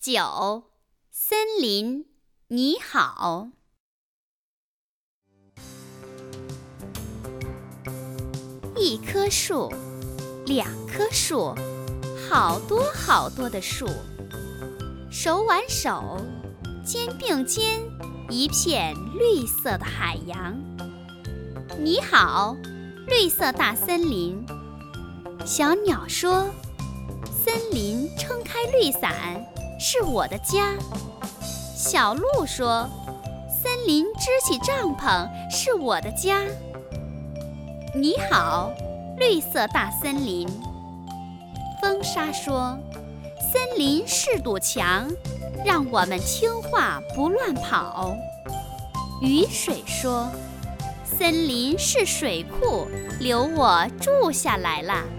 9. 森林，你好。一棵树，2棵树，好多好多的树，手挽手，肩并肩，一片绿色的海洋。你好，绿色大森林。小鸟说：森林撑开绿伞，是我的家。小鹿说：森林支起帐篷，是我的家。你好，绿色大森林。风沙说：森林是堵墙，让我们听话不乱跑。雨水说：森林是水库，留我住下来了。